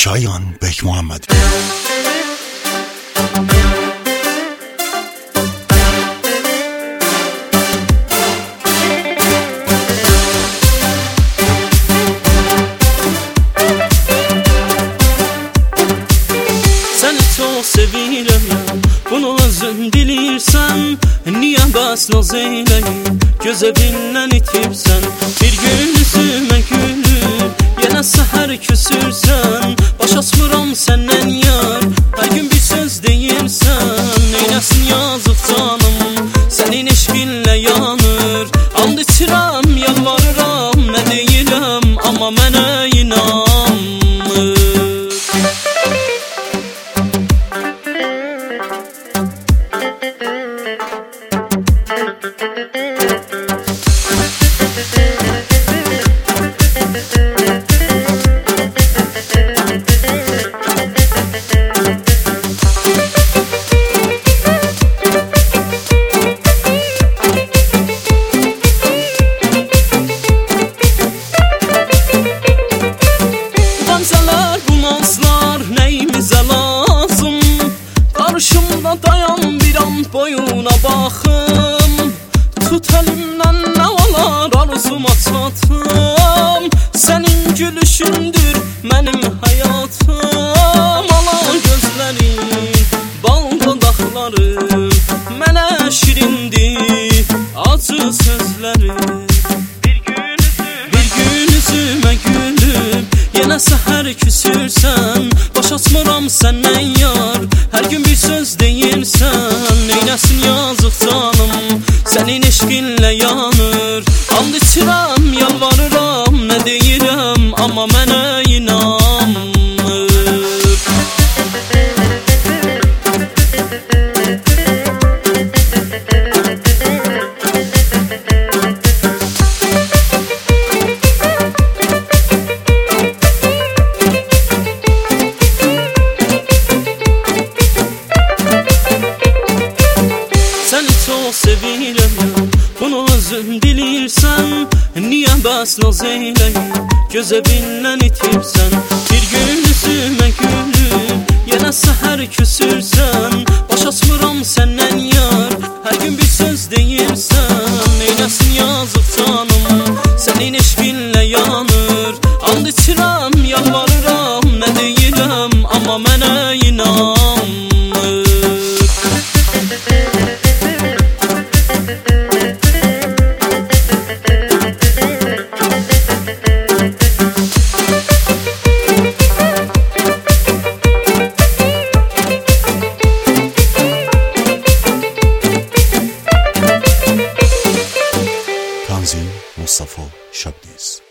Şayan Bek Muhammed. Seni çok sevirəm ya, bunu özün bilirsən. Niye bəs naz eyləyim, göz evindən itibsən. Bir gün üzümə gülüb, yenə səhər küsürsən. Baş açmıram səndən yar, hər gün bir söz deyirsən. Neynəsin yazıq canım, sənin eşqinlə yanır. And içirəm, yalvarıram, nə deyirəm, amma mənə inanmır. Gamzələr, bu nazlar nəyimizə lazım? Qarşımda dayan bir an boyuna baxım. Tut əlimdən nə olar arzuma çatım. Sənin gülüşündür mənim həyatım. Ala gözlərin, bal dodaqların, mənə şirindir acı sözlərin. Bir gün üzümə gülüb, yenə səhər küsürsən. Baş açmıram səndən yar, hər gün bir söz deyirsən. Neynəsin yazıq canım, sənin eşqinlə yanır. And içirəm, yalvarıram, nə deyirəm, amma mənə inanmır. Səni çox sevirəm ya, bunu özün bilirsən. Niyə bəs naz eyləyim, göz evindən itibsən. Bir gün üzümə gülüb, yenə səhər küsürsən. Baş açmıram səndən yar, hər gün bir söz deyirsən. Neynəsin yazıq canım, sənin eşqinlə yanır. And içirəm, yalvarıram, nə deyirəm, amma mənə inanmır. Tanzim Mustafa Şabdiz.